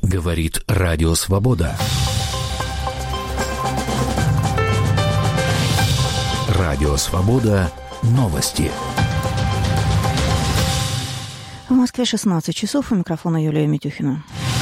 Говорит Радио Свобода. Радио Свобода. Новости. В Москве 16 часов. У микрофона Юлия Митюхина.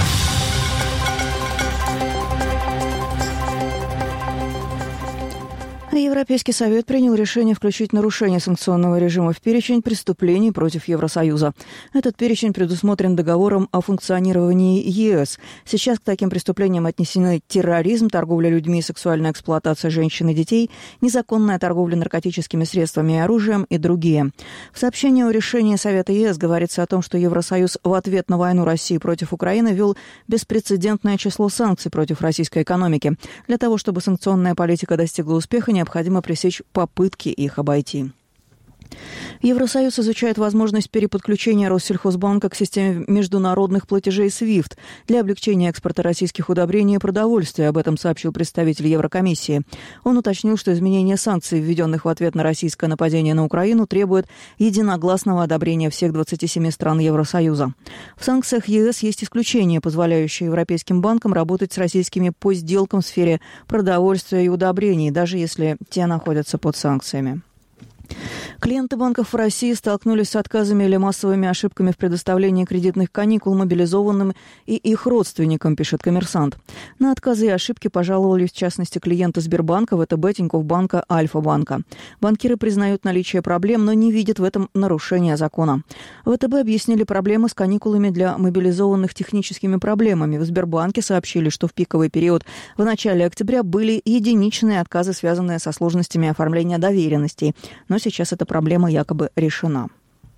Европейский совет принял решение включить нарушение санкционного режима в перечень преступлений против Евросоюза. Этот перечень предусмотрен договором о функционировании ЕС. Сейчас к таким преступлениям отнесены терроризм, торговля людьми и сексуальная эксплуатация женщин и детей, незаконная торговля наркотическими средствами и оружием и другие. В сообщении о решении Совета ЕС говорится о том, что Евросоюз в ответ на войну России против Украины ввел беспрецедентное число санкций против российской экономики. Для того, чтобы санкционная политика достигла успеха, необходимо пресечь попытки их обойти. Евросоюз изучает возможность переподключения Россельхозбанка к системе международных платежей SWIFT для облегчения экспорта российских удобрений и продовольствия. Об этом сообщил представитель Еврокомиссии. Он уточнил, что изменение санкций, введенных в ответ на российское нападение на Украину, требует единогласного одобрения всех 27 стран Евросоюза. В санкциях ЕС есть исключения, позволяющие европейским банкам работать с российскими по сделкам в сфере продовольствия и удобрений, даже если те находятся под санкциями. Клиенты банков в России столкнулись с отказами или массовыми ошибками в предоставлении кредитных каникул мобилизованным и их родственникам, пишет «Коммерсант». На отказы и ошибки пожаловались, в частности, клиенты Сбербанка, ВТБ, Тинькофф-банка, Альфа-банка. Банкиры признают наличие проблем, но не видят в этом нарушения закона. ВТБ объяснили проблемы с каникулами для мобилизованных техническими проблемами. В Сбербанке сообщили, что в пиковый период в начале октября были единичные отказы, связанные со сложностями оформления доверенностей. Но сейчас эта проблема якобы решена.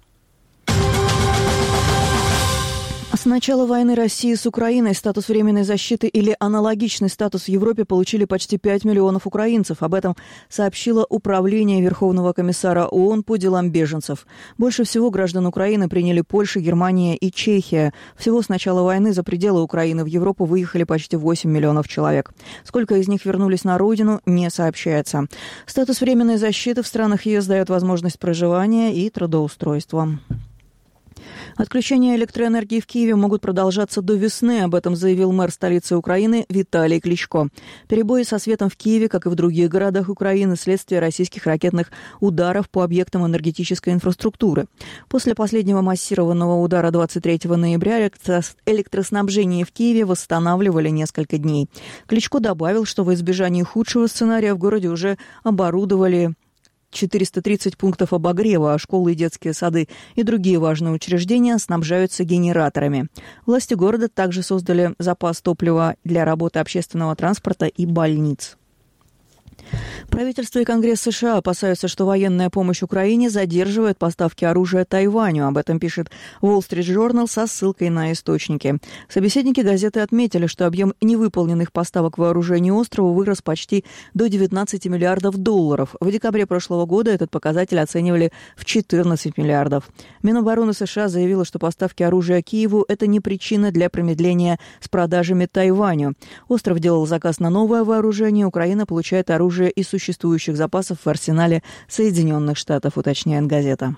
С начала войны России с Украиной статус временной защиты или аналогичный статус в Европе получили почти 5 миллионов украинцев. Об этом сообщило Управление Верховного комиссара ООН по делам беженцев. Больше всего граждан Украины приняли Польша, Германия и Чехия. Всего с начала войны за пределы Украины в Европу выехали почти 8 миллионов человек. Сколько из них вернулись на родину, не сообщается. Статус временной защиты в странах ЕС дает возможность проживания и трудоустройства. Отключения электроэнергии в Киеве могут продолжаться до весны, об этом заявил мэр столицы Украины Виталий Кличко. Перебои со светом в Киеве, как и в других городах Украины, следствие российских ракетных ударов по объектам энергетической инфраструктуры. После последнего массированного удара 23 ноября электроснабжение в Киеве восстанавливали несколько дней. Кличко добавил, что во избежание худшего сценария в городе уже оборудовали 430 пунктов обогрева, а школы и детские сады и другие важные учреждения снабжаются генераторами. Власти города также создали запас топлива для работы общественного транспорта и больниц. Правительство и Конгресс США опасаются, что военная помощь Украине задерживает поставки оружия Тайваню. Об этом пишет Wall Street Journal со ссылкой на источники. Собеседники газеты отметили, что объем невыполненных поставок вооружений острову вырос почти до 19 миллиардов долларов. В декабре прошлого года этот показатель оценивали в 14 миллиардов. Минобороны США заявила, что поставки оружия Киеву – это не причина для промедления с продажами Тайваню. Остров делал заказ на новое вооружение, Украина получает оружие из существующих запасов в арсенале Соединенных Штатов, уточняет газета.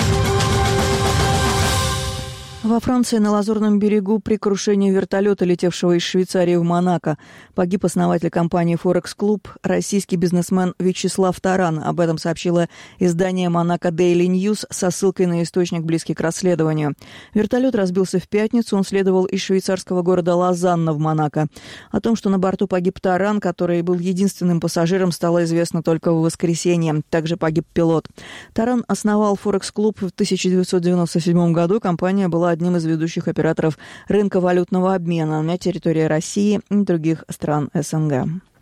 Во Франции на Лазурном берегу при крушении вертолета, летевшего из Швейцарии в Монако, погиб основатель компании «Форекс Клуб», российский бизнесмен Вячеслав Таран. Об этом сообщило издание «Монако Дейли Ньюс» со ссылкой на источник, близкий к расследованию. Вертолет разбился в пятницу, он следовал из швейцарского города Лозанна в Монако. О том, что на борту погиб Таран, который был единственным пассажиром, стало известно только в воскресенье. Также погиб пилот. Таран основал «Форекс Клуб» в 1997 году. Компания была одним из ведущих операторов рынка валютного обмена на территории России и других стран СНГ.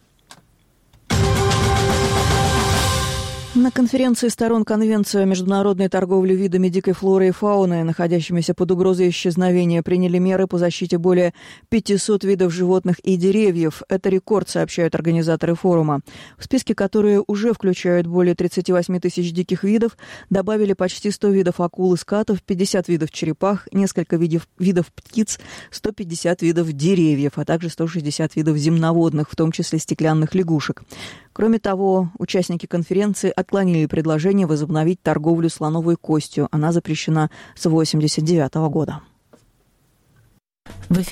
На конференции сторон Конвенции о международной торговле видами дикой флоры и фауны, находящимися под угрозой исчезновения, приняли меры по защите более 500 видов животных и деревьев. Это рекорд, сообщают организаторы форума. В списке, которые уже включают более 38 тысяч диких видов, добавили почти 100 видов акул и скатов, 50 видов черепах, несколько видов птиц, 150 видов деревьев, а также 160 видов земноводных, в том числе стеклянных лягушек. Кроме того, участники конференции отклонили предложение возобновить торговлю слоновой костью. Она запрещена с 1989 года.